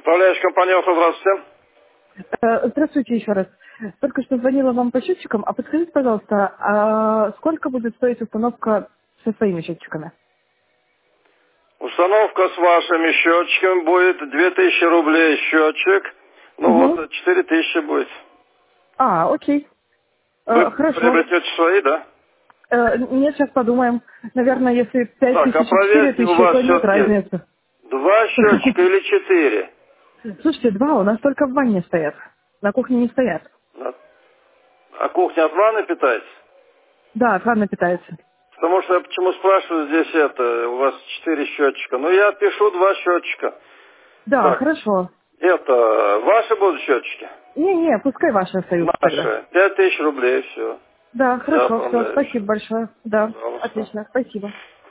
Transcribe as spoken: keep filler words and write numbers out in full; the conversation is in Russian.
Управляющая компания «Авто», здравствуйте. Э, Здравствуйте еще раз. Только что звонила вам по счетчикам, а подскажите, пожалуйста, а сколько будет стоить установка со своими счетчиками? Установка с вашими счетчиками будет две тысячи рублей счетчик. Ну Угу. вот, четыре тысячи будет. А, окей. Вы Э, хорошо. приобретете свои, да? Э, нет, сейчас подумаем. Наверное, если пять Так, а тысяч и четыре проверьте, у тысячи, вас то нет все-таки разницы. два счетчика или четыре? Слушайте, два у нас только в ванне стоят. На кухне не стоят. Да. А кухня от ванны питается? Да, ванна питается. Потому что я почему спрашиваю здесь это, у вас четыре счетчика. Ну я пишу два счетчика. Да, Так, хорошо. это ваши будут счетчики? Не-не, пускай ваши остаются тогда. Наши. Пять тысяч рублей, все. Да, Я хорошо, все, оформляю. спасибо большое. Да, Пожалуйста. отлично, спасибо.